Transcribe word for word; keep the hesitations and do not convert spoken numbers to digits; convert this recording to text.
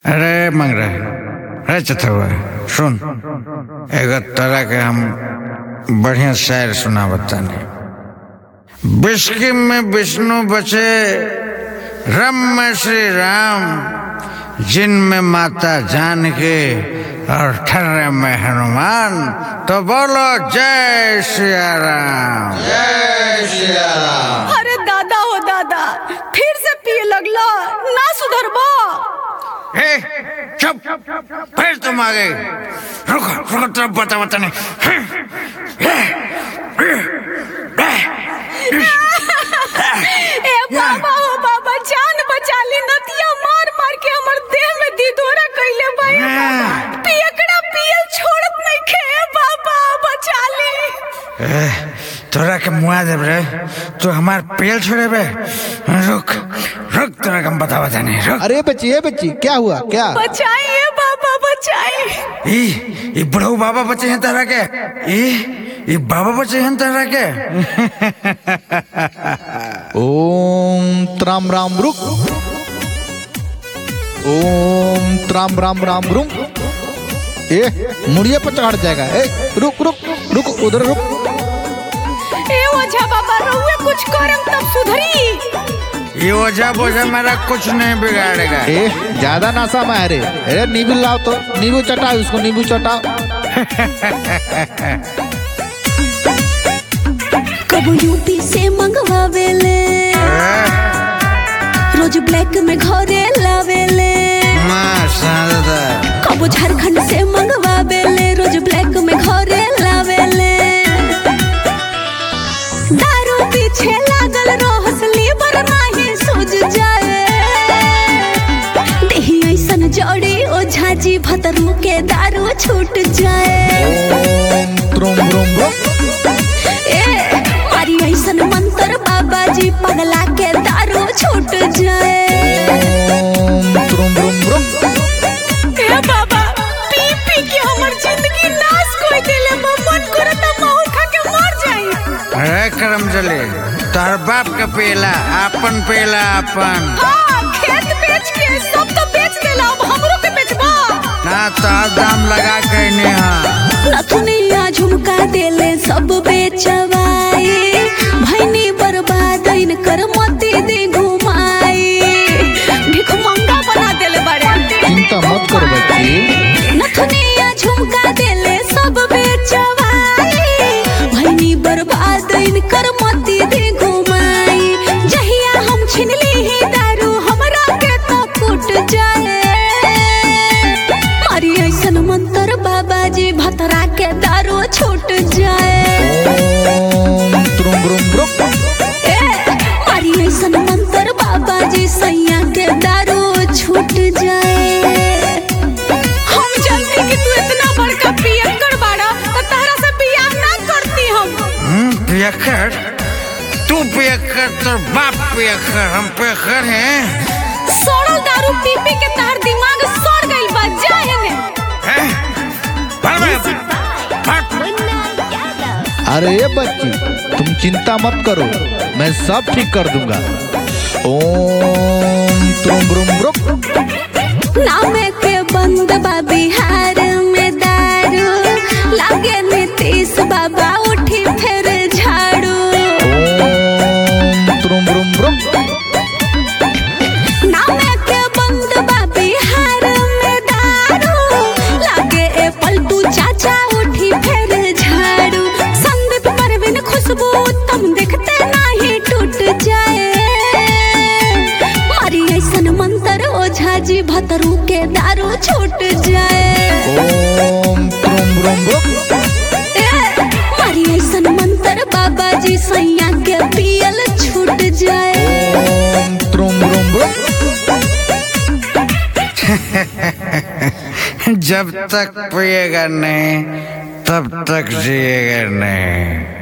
अरे मंगरा, अरे चथुआ सुन, एगो तरह के हम बढ़िया शायर सुना बताने। बिस्किट में विष्णु बचे, रम में श्री राम, जिन में माता जानकी और ठर्रे में हनुमान। तो बोलो जय सिया राम, जय सिया राम। अरे दादा हो दादा, फिर से पिए लगला, ना सुधरबा। ए, चुप, फिर तुम आ गए। रुको रुको, तरफ बता बता नहीं। ए बाबा हो बाबा, जान बचा ली, नतिया मार मार के हमर देह में दिदोरा कइले बा। पियकड़ा पियल छोड़त नहीं खे, बाबा बचा ली। ए, तोरा के मुआ देब रे, तू हमार पेल छोड़े बे। रुक रुक, तोरा के हम बता बता नहीं। रुक। अरे बच्ची, ए बच्ची, क्या हुआ? क्या बचाइए बाबा, बचाइए। ई ई बुढ़ऊ बाबा बचे हैं तरह के। ई ई बाबा बचे हैं तरह के। ओम त्राम राम रुक, ओम त्राम राम राम रुक। ए मुड़िया पर चढ़ जाएगा। ए रुक रुक रुक, उधर रुक। ए ओझा बाबा, रहुए कुछ करम तब सुधरी। ये ओझा बोझा मेरा कुछ नहीं बिगाड़ेगा। ए ज्यादा नासा में अरे अरे नींबू लाओ, तो नींबू चटाओ, उसको नींबू चटाओ। कबो यूपी से मंगवावेले, रोज ब्लैक में घरे लावेले। कबो झारखंड से मंगवावेले, रोज ब्लैक में घरे लावेले। दारू पीछे लागल रहस, लीवर नाही सूझ जाए। देही ऐसन जड़ी ओझा जी, भतरू के दारू छूट जाए। ओम त्रुम ब्रुम ब्रुम। ए मारी ऐसन मंत्र बाबा जी, पगला के दारू छूट जाए। ओम त्रुम ब्रुम ब्रुम। ए बाबा, पी पी के हमर जिंदगी नाश कोई देले बा। मन करत माहौल खा के मर जाई। अरे करम जले, तार बाप का पेला अपन पेला अपन। हाँ, खेत बेच के सब तो बेच देला, अब हमरो के बेचबा। ना तार दाम लगा कहने हाँ। नथुनिया झुमका देले सब बेचवाई, भैनी बर्बाद इनकर मती दे घुमाई। भिख मंगा बना देले बड़े। चिंता मत कर बच्ची। नथुनिया झुमका देले सब बेचवाई, भैनी बर्बाद इनकर मती दे घुमाई। जहिया हम छिन ली ही दारू, हमरा के तो फूट जाए। मारी ऐसन मंत्र बाबा जी, भतरा के दारू छूट जाए। ओम त्रुम ब्रुम ब्रुम। ए मारी ऐसन मंत्र बाबा जी, सैया के दारू छूट जाए। हम जानती कि तू इतना बड़का पियक्कड़ बाड़ा, तो तहरा से बियाह ना करती हम। हम्म, पियक्कड़? तू पियक्कड़, तो बाप पियक्कड़, हम पियक्कड़ हैं। सड़ल दारू पी पी के तहर दिमाग सड़ गइल बा। जाए ने अरे ये बच्ची, तुम चिंता मत करो, मैं सब ठीक कर दूंगा। ओम त्रुम ब्रुम ब्रुम। नामे के बंद बा बिहार में दारू, लागे नीतीश बाबा उठी फिर झाड़ू। ओम त्रुम ब्रुम ब्रुम। नामे के बंद बा बिहार में दारू, लागे ए पलटू चाचा उठी फिर झाड़ू। संदीप परवीन खुशबू तुम देखते नहीं टूट जाए। मारी ऐसन मंत्र ओझा जी, भतरू के दारू छूट जाए। ओम त्रुम ब्रुम ब्रुम। ए मारी ऐसन मंत्र बाबा जी, सैया के पियल छूट जाए। ओम त्रुम ब्रुम ब्रुम। जब तक पिएगा नहीं, तब तक जिएगा नहीं।